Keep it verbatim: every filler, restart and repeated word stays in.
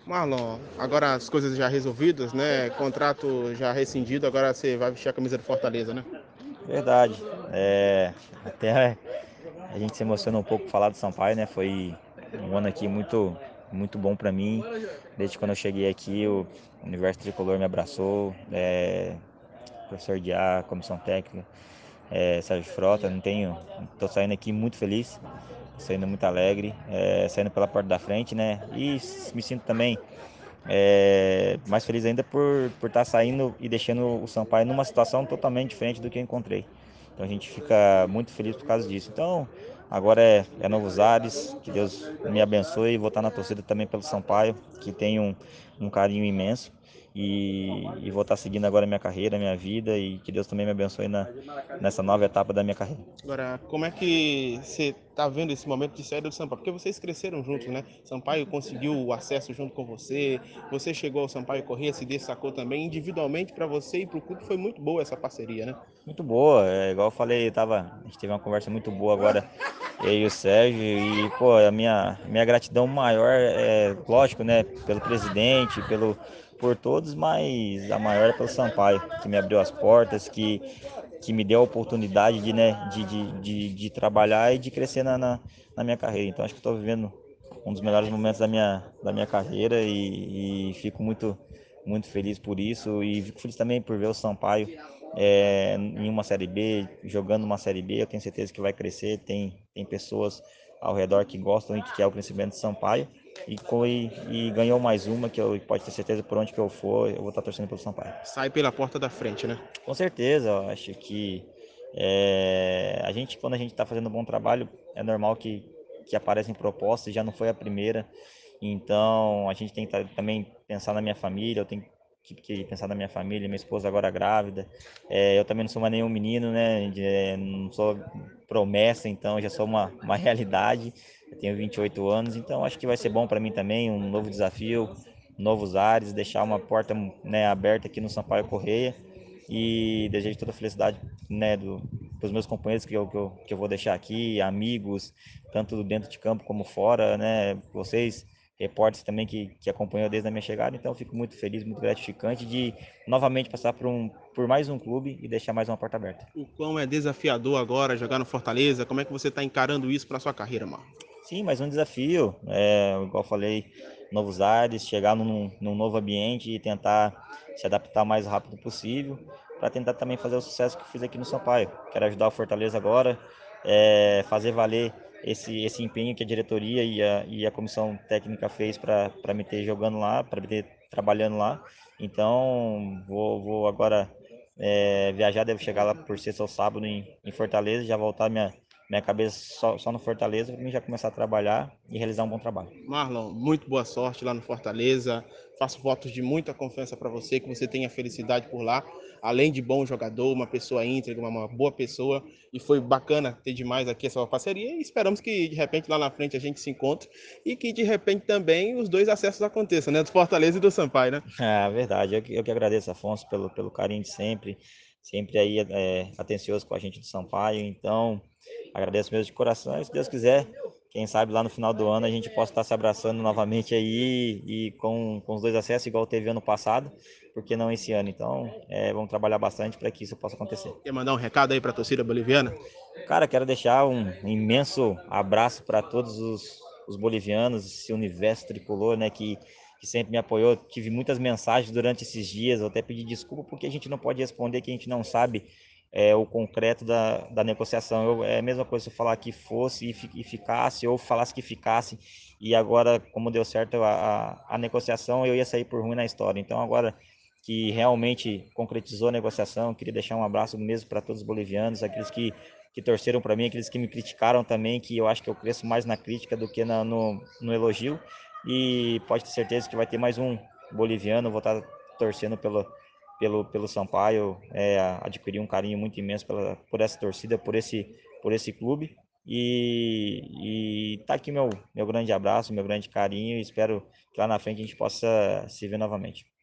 Marlon, agora as coisas já resolvidas, né? Contrato já rescindido, agora você vai vestir a camisa do Fortaleza, né? Verdade. É, até a gente se emociona um pouco por falar do Sampaio, né? Foi um ano aqui muito, muito bom para mim. Desde quando eu cheguei aqui, o Universo Tricolor me abraçou, é, professor Diá, comissão técnica, é, Sérgio Frota. Não tenho, tô saindo aqui muito feliz, saindo muito alegre, é, saindo pela porta da frente, né? E me sinto também é, mais feliz ainda por por estar saindo e deixando o Sampaio numa situação totalmente diferente do que eu encontrei. Então a gente fica muito feliz por causa disso. Então agora é, é novos ares, que Deus me abençoe e vou estar na torcida também pelo Sampaio, que tem um, um carinho imenso. E, e vou estar seguindo agora a minha carreira, a minha vida e que Deus também me abençoe na, nessa nova etapa da minha carreira. Agora, como é que você tá vendo esse momento de saída do Sampaio? Porque vocês cresceram juntos, né? Sampaio conseguiu o acesso junto com você, você chegou ao Sampaio Corrêa, se destacou também. Individualmente, para você e para o clube, foi muito boa essa parceria, né? Muito boa, é, igual eu falei, tava, a gente teve uma conversa muito boa agora, eu e o Sérgio, e pô, a minha, minha gratidão maior é, lógico, né, pelo presidente, pelo, por todos, mas a maior é pelo Sampaio, que me abriu as portas, que, que me deu a oportunidade de, né, de, de, de, de trabalhar e de crescer na, na, na minha carreira. Então acho que estou vivendo um dos melhores momentos da minha, da minha carreira e, e fico muito, muito feliz por isso e fico feliz também por ver o Sampaio é, em uma Série B, jogando uma Série B. Eu tenho certeza que vai crescer, tem, tem pessoas ao redor que gostam e que querem o crescimento de Sampaio e, e, e ganhou mais uma que eu pode ter certeza por onde que eu for, eu vou estar torcendo pelo Sampaio. Sai pela porta da frente, né? Com certeza, eu acho que é, a gente, quando a gente está fazendo um bom trabalho, é normal que, que aparecem propostas, já não foi a primeira, então a gente tem que também pensar na minha família, eu tenho que, que pensar na minha família, minha esposa agora grávida, é, eu também não sou mais nenhum menino, né, de, é, não sou promessa, então já sou uma, uma realidade, eu tenho vinte e oito anos, então acho que vai ser bom para mim também, um novo desafio, novos ares, deixar uma porta, né, aberta aqui no Sampaio Correia, e desejo toda a felicidade, né, do, dos meus companheiros que eu, que, eu, que eu vou deixar aqui, amigos, tanto dentro de campo como fora, né, vocês, repórteres também que, que acompanhou desde a minha chegada, então eu fico muito feliz, muito gratificante de novamente passar por, um, por mais um clube e deixar mais uma porta aberta. O quão é desafiador agora jogar no Fortaleza? Como é que você está encarando isso para sua carreira, Marlon? Sim, mais um desafio, é, igual eu falei, novos ares, chegar num, num novo ambiente e tentar se adaptar o mais rápido possível, para tentar também fazer o sucesso que eu fiz aqui no Sampaio. Quero ajudar o Fortaleza agora, é, fazer valer esse, esse empenho que a diretoria e a, e a comissão técnica fez para me ter jogando lá, para me ter trabalhando lá. Então, vou, vou agora é, viajar, devo chegar lá por sexta ou sábado em, em Fortaleza, já voltar minha minha cabeça só, só no Fortaleza para mim já começar a trabalhar e realizar um bom trabalho. Marlon, muito boa sorte lá no Fortaleza. Faço votos de muita confiança para você, que você tenha felicidade por lá. Além de bom jogador, uma pessoa íntegra, uma, uma boa pessoa. E foi bacana ter demais aqui essa parceria. E esperamos que de repente lá na frente a gente se encontre e que de repente também os dois acessos aconteçam, né? Do Fortaleza e do Sampaio, né? É verdade, eu que, eu que agradeço, Afonso, pelo, pelo carinho de sempre, sempre aí é, atencioso com a gente do Sampaio, então agradeço mesmo de coração e se Deus quiser, quem sabe lá no final do ano a gente possa estar se abraçando novamente aí e com, com os dois acessos igual teve ano passado, porque não esse ano, então é, vamos trabalhar bastante para que isso possa acontecer. Quer mandar um recado aí para a torcida boliviana? Cara, quero deixar um imenso abraço para todos os, os bolivianos, esse universo tricolor, né, que, que sempre me apoiou. Tive muitas mensagens durante esses dias, eu até pedi desculpa porque a gente não pode responder que a gente não sabe é, o concreto da, da negociação. Eu, é a mesma coisa se eu falar que fosse e, fi, e ficasse, ou falasse que ficasse, e agora, como deu certo a, a, a negociação, eu ia sair por ruim na história. Então, agora que realmente concretizou a negociação, queria deixar um abraço mesmo para todos os bolivianos, aqueles que que torceram para mim, aqueles que me criticaram também, que eu acho que eu cresço mais na crítica do que na, no, no elogio. E pode ter certeza que vai ter mais um boliviano, vou estar torcendo pelo, pelo, pelo Sampaio, é, adquirir um carinho muito imenso pela, por essa torcida, por esse, por esse clube. E, e tá aqui meu, meu grande abraço, meu grande carinho e espero que lá na frente a gente possa se ver novamente.